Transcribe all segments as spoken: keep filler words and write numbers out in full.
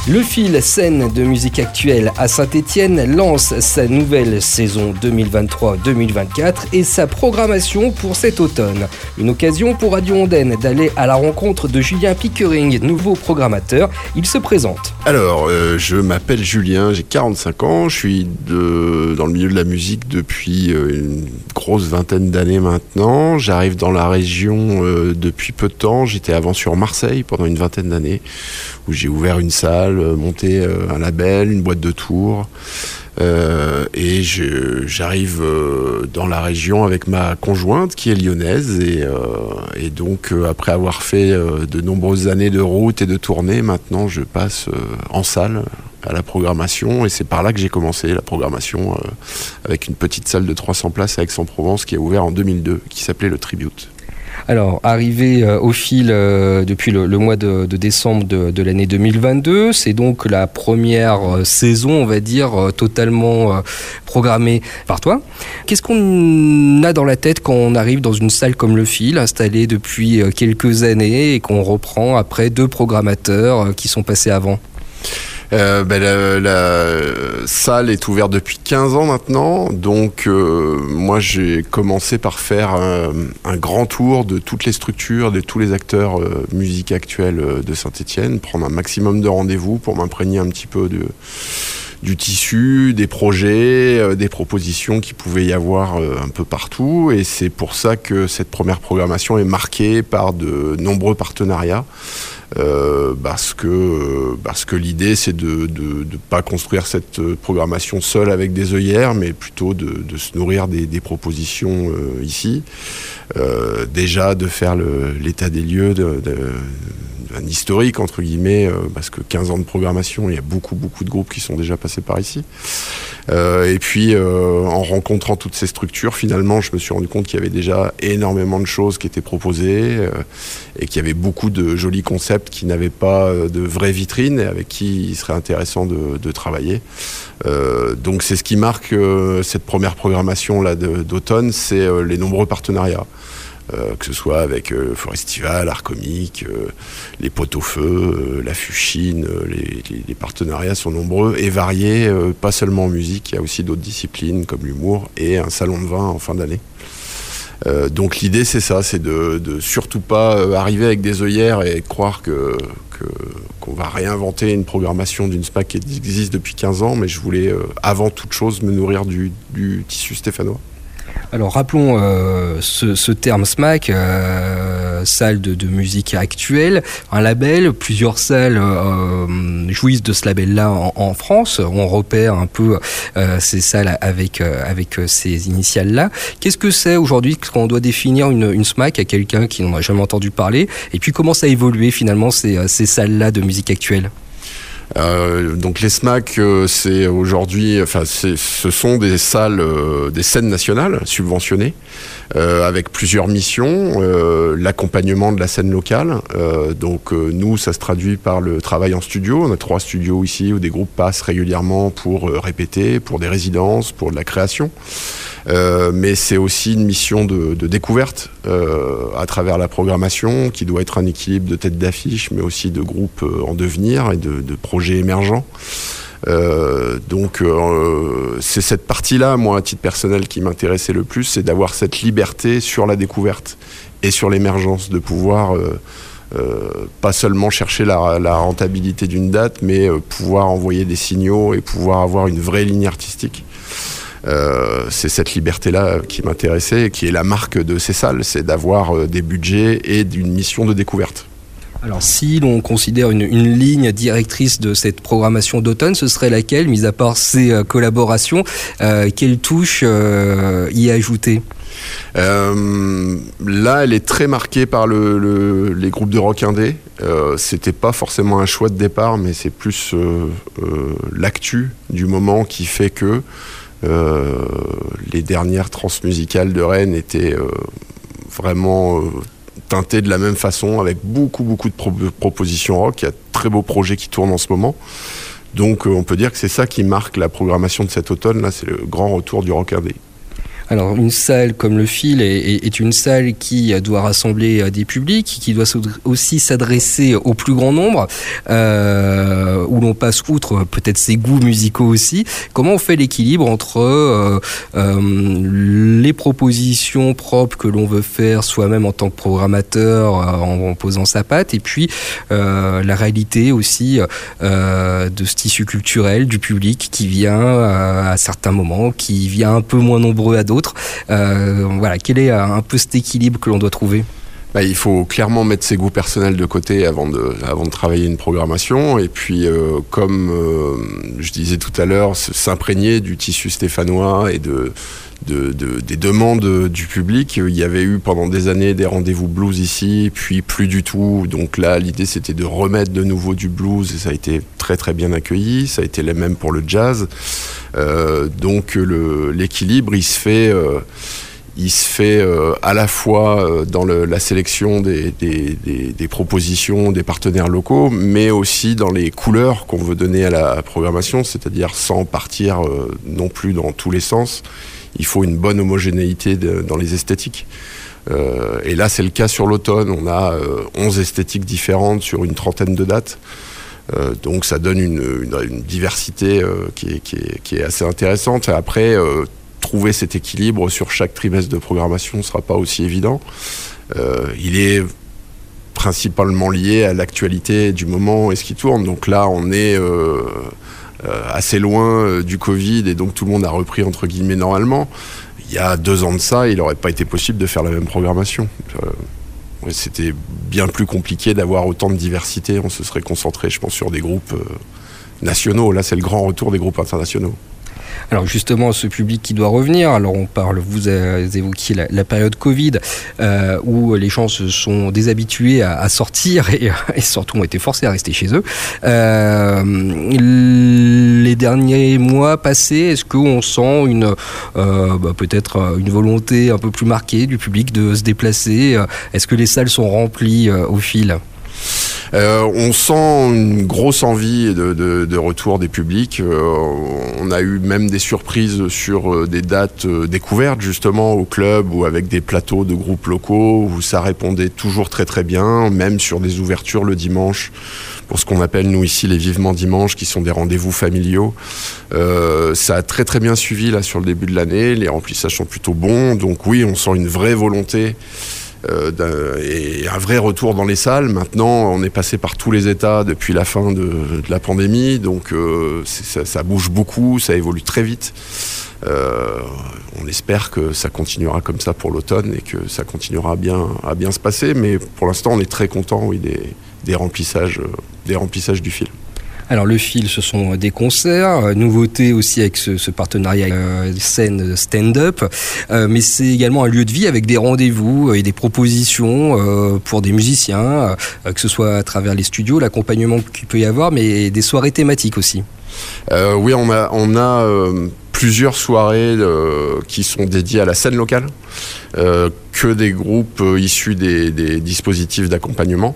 Le Fil, scène de musique actuelle à Saint-Étienne, lance sa nouvelle saison deux mille vingt-trois deux mille vingt-quatre et sa programmation pour cet automne. Une occasion pour Radio Ondaine d'aller à la rencontre de Julien Pickering, nouveau programmateur. Il se présente. Alors, euh, je m'appelle Julien, j'ai quarante-cinq ans, je suis de, dans le milieu de la musique depuis euh, une grosse vingtaine d'années maintenant. J'arrive dans la région euh, depuis peu de temps. J'étais avant sur Marseille pendant une vingtaine d'années, où j'ai ouvert une salle, monté un label, une boîte de tours. Euh, et je, j'arrive euh, dans la région avec ma conjointe qui est lyonnaise. Et, euh, et donc, euh, après avoir fait euh, de nombreuses années de route et de tournée, maintenant je passe euh, en salle à la programmation. Et c'est par là que j'ai commencé la programmation euh, avec une petite salle de trois cents places à Aix-en-Provence qui a ouvert en deux mille deux, qui s'appelait le Tribute. Alors, arrivé euh, au Fil euh, depuis le, le mois de, de décembre de, de l'année deux mille vingt-deux, c'est donc la première euh, saison, on va dire, euh, totalement euh, programmée par toi. Qu'est-ce qu'on a dans la tête quand on arrive dans une salle comme le Fil, installée depuis euh, quelques années et qu'on reprend après deux programmateurs euh, qui sont passés avant ? Euh, ben la, la salle est ouverte depuis quinze ans maintenant, donc euh, moi j'ai commencé par faire un, un grand tour de toutes les structures, de tous les acteurs euh, musique actuelle euh, de Saint-Étienne, prendre un maximum de rendez-vous pour m'imprégner un petit peu de, du tissu, des projets, euh, des propositions qu'il pouvait y avoir euh, un peu partout, et c'est pour ça que cette première programmation est marquée par de nombreux partenariats. Euh, parce que parce que l'idée c'est de de de pas construire cette programmation seule avec des œillères, mais plutôt de de se nourrir des des propositions euh, ici. Euh, déjà de faire le l'état des lieux de, de un historique entre guillemets, euh, parce que quinze ans de programmation, il y a beaucoup beaucoup de groupes qui sont déjà passés par ici. Euh, et puis euh, en rencontrant toutes ces structures, finalement, je me suis rendu compte qu'il y avait déjà énormément de choses qui étaient proposées euh, et qu'il y avait beaucoup de jolis concepts qui n'avaient pas de vraies vitrines et avec qui il serait intéressant de, de travailler. Euh, donc c'est ce qui marque euh, cette première programmation là de, d'automne, c'est euh, les nombreux partenariats. Euh, que ce soit avec euh, Forestival, Art Comique, euh, les Pot-au-Feu, euh, la Fuchine, euh, les, les, les partenariats sont nombreux et variés, euh, pas seulement en musique, il y a aussi d'autres disciplines comme l'humour et un salon de vin en fin d'année. Euh, donc l'idée c'est ça, c'est de, de surtout pas euh, arriver avec des œillères et croire que, que, qu'on va réinventer une programmation d'une SMAC qui existe depuis quinze ans, mais je voulais euh, avant toute chose me nourrir du, du tissu stéphanois. Alors rappelons euh, ce, ce terme SMAC, euh, salle de, de musique actuelle, un label, plusieurs salles euh, jouissent de ce label-là en, en France, on repère un peu euh, ces salles avec, euh, avec ces initiales-là. Qu'est-ce que c'est aujourd'hui quand on doit définir une, une SMAC à quelqu'un qui n'en a jamais entendu parler, et puis comment ça a évolué finalement ces, ces salles-là de musique actuelle ? Euh, donc les SMAC, euh, c'est aujourd'hui, enfin, c'est, ce sont des salles, euh, des scènes nationales subventionnées, euh, avec plusieurs missions, euh, l'accompagnement de la scène locale. Euh, donc euh, nous, ça se traduit par le travail en studio. On a trois studios ici où des groupes passent régulièrement pour euh, répéter, pour des résidences, pour de la création. Euh, mais c'est aussi une mission de, de découverte euh, à travers la programmation qui doit être un équilibre de têtes d'affiche, mais aussi de groupes euh, en devenir et de, de projets émergents. Euh, donc euh, c'est cette partie-là, moi, à titre personnel, qui m'intéressait le plus, c'est d'avoir cette liberté sur la découverte et sur l'émergence, de pouvoir euh, euh, pas seulement chercher la, la rentabilité d'une date, mais euh, pouvoir envoyer des signaux et pouvoir avoir une vraie ligne artistique. Euh, c'est cette liberté-là qui m'intéressait et qui est la marque de ces salles, c'est d'avoir euh, des budgets et d'une mission de découverte. Alors si l'on considère une, une ligne directrice de cette programmation d'automne, ce serait laquelle, mis à part ces euh, collaborations, euh, quelle touche euh, y ajouter ? Euh, là, elle est très marquée par le, le, les groupes de rock indé. Euh, c'était pas forcément un choix de départ, mais c'est plus euh, euh, l'actu du moment qui fait que Euh, les dernières transmusicales de Rennes étaient euh, vraiment euh, teintées de la même façon, avec beaucoup beaucoup de pro- propositions rock. Il y a de très beaux projets qui tournent en ce moment. Donc euh, on peut dire que c'est ça qui marque la programmation de cet automne. Là, c'est le grand retour du rock indé. Alors une salle comme le Fil est, est, est une salle qui doit rassembler des publics, qui doit aussi s'adresser au plus grand nombre, euh, où l'on passe outre peut-être ses goûts musicaux aussi. Comment on fait l'équilibre entre euh, euh, les propositions propres que l'on veut faire soi-même en tant que programmateur, euh, en, en posant sa patte, et puis euh, la réalité aussi euh, de ce tissu culturel du public qui vient euh, à certains moments, qui vient un peu moins nombreux à d'autres. Euh, voilà, quel est un peu cet équilibre que l'on doit trouver ? Bah, il faut clairement mettre ses goûts personnels de côté avant de, avant de travailler une programmation. Et puis, euh, comme euh, je disais tout à l'heure, s'imprégner du tissu stéphanois et de, de, de, des demandes du public. Il y avait eu pendant des années des rendez-vous blues ici, puis plus du tout. Donc là, l'idée, c'était de remettre de nouveau du blues et ça a été très très bien accueilli. Ça a été le même pour le jazz. Euh, donc le, l'équilibre, il se fait... Euh, Il se fait euh, à la fois euh, dans le, la sélection des, des, des, des propositions des partenaires locaux, mais aussi dans les couleurs qu'on veut donner à la programmation, c'est-à-dire sans partir euh, non plus dans tous les sens. Il faut une bonne homogénéité de, dans les esthétiques. Euh, et là, c'est le cas sur l'automne. On a euh, onze esthétiques différentes sur une trentaine de dates. Euh, donc ça donne une, une, une diversité euh, qui, est, qui, est, qui est assez intéressante. Et après, euh, trouver cet équilibre sur chaque trimestre de programmation ne sera pas aussi évident. Euh, il est principalement lié à l'actualité du moment et ce qui tourne. Donc là, on est euh, euh, assez loin euh, du Covid et donc tout le monde a repris entre guillemets normalement. Il y a deux ans de ça, il n'aurait pas été possible de faire la même programmation. Euh, ouais, c'était bien plus compliqué d'avoir autant de diversité. On se serait concentré, je pense, sur des groupes euh, nationaux. Là, c'est le grand retour des groupes internationaux. Alors justement, ce public qui doit revenir, alors on parle, vous évoquiez la, la période Covid, euh, où les gens se sont déshabitués à, à sortir et, et surtout ont été forcés à rester chez eux. Euh, les derniers mois passés, est-ce qu'on sent une, euh, bah, peut-être une volonté un peu plus marquée du public de se déplacer ? Est-ce que les salles sont remplies euh, au fil ? Euh, on sent une grosse envie de, de, de retour des publics. Euh, on a eu même des surprises sur euh, des dates euh, découvertes justement au club ou avec des plateaux de groupes locaux où ça répondait toujours très très bien, même sur des ouvertures le dimanche pour ce qu'on appelle nous ici les vivements dimanches qui sont des rendez-vous familiaux. Euh, ça a très très bien suivi là sur le début de l'année, les remplissages sont plutôt bons, donc oui, on sent une vraie volonté Euh, et un vrai retour dans les salles. Maintenant, on est passé par tous les états depuis la fin de, de la pandémie, donc euh, c'est, ça, ça bouge beaucoup, ça évolue très vite. Euh, on espère que ça continuera comme ça pour l'automne et que ça continuera à bien, à bien se passer, mais pour l'instant, on est très content, oui, des, des remplissages, des remplissages du Fil. Alors le Fil, ce sont des concerts, euh, nouveauté aussi avec ce, ce partenariat euh, scène stand-up, euh, mais c'est également un lieu de vie avec des rendez-vous et des propositions euh, pour des musiciens, euh, que ce soit à travers les studios, l'accompagnement qu'il peut y avoir, mais des soirées thématiques aussi. Euh, oui, on a, on a euh, plusieurs soirées euh, qui sont dédiées à la scène locale, euh, que des groupes euh, issus des, des dispositifs d'accompagnement.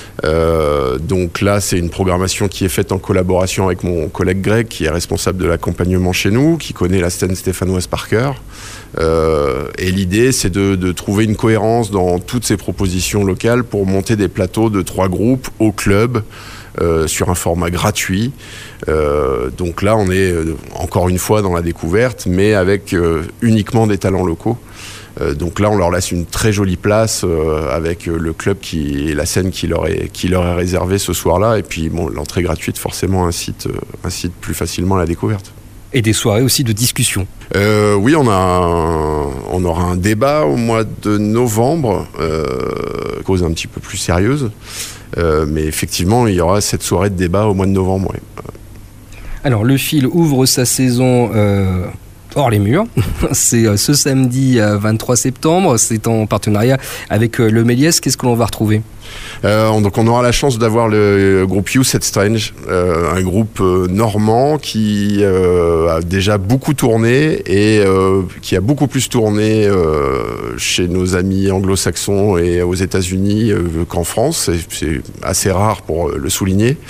Euh, donc là, c'est une programmation qui est faite en collaboration avec mon collègue Greg, qui est responsable de l'accompagnement chez nous, qui connaît la scène stéphanoise par cœur. Euh, et l'idée, c'est de, de trouver une cohérence dans toutes ces propositions locales pour monter des plateaux de trois groupes au club, euh, sur un format gratuit. Euh, donc là, on est euh, encore une fois dans la découverte, mais avec euh, uniquement des talents locaux. Euh, donc là, on leur laisse une très jolie place euh, avec le club qui, et la scène qui leur est, qui leur est réservée ce soir-là. Et puis, bon, l'entrée gratuite, forcément, incite, euh, incite plus facilement à la découverte. Et des soirées aussi de discussion. Euh, oui, on, a un, on aura un débat au mois de novembre, euh, cause un petit peu plus sérieuse. Euh, mais effectivement, il y aura cette soirée de débat au mois de novembre. Ouais. Alors, le Fil ouvre sa saison... Euh hors les murs, c'est euh, ce samedi euh, vingt-trois septembre, c'est en partenariat avec euh, le Méliès. Qu'est-ce que l'on va retrouver ? Euh, donc on aura la chance d'avoir le groupe You Set Strange, euh, un groupe euh, normand qui euh, a déjà beaucoup tourné et euh, qui a beaucoup plus tourné euh, chez nos amis anglo-saxons et aux États-Unis euh, qu'en France. C'est, c'est assez rare pour le souligner.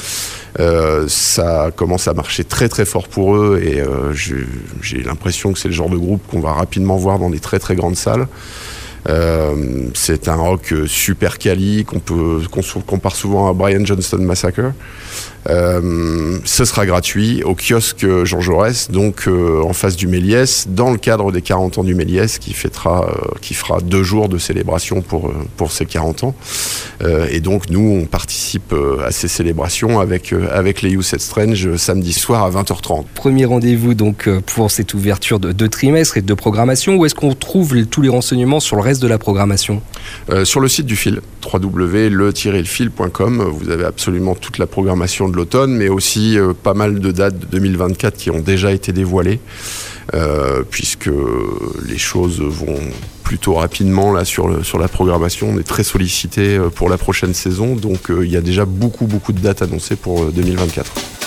Euh, ça commence à marcher très très fort pour eux et euh, j'ai, j'ai l'impression que c'est le genre de groupe qu'on va rapidement voir dans des très très grandes salles. Euh, c'est un rock super quali qu'on peut qu'on compare souvent à Brian Johnston Massacre. Euh, ce sera gratuit au kiosque Jean Jaurès, donc euh, en face du Méliès, dans le cadre des quarante ans du Méliès, qui fêtera, euh, qui fera deux jours de célébration pour pour ces quarante ans. Euh, et donc nous, on participe euh, à ces célébrations avec euh, avec les You Said Strange samedi soir à vingt heures trente. Premier rendez-vous donc pour cette ouverture de, de trimestre et de programmation. Où est-ce qu'on trouve les, tous les renseignements sur le reste de la programmation? euh, Sur le site du Fil, w w w point le tiret le fil point com. Vous avez absolument toute la programmation de l'automne, mais aussi euh, pas mal de dates de deux mille vingt-quatre qui ont déjà été dévoilées, euh, puisque les choses vont plutôt rapidement là sur, le, sur la programmation. On est très sollicité pour la prochaine saison, donc euh, il y a déjà beaucoup beaucoup de dates annoncées pour euh, deux mille vingt-quatre.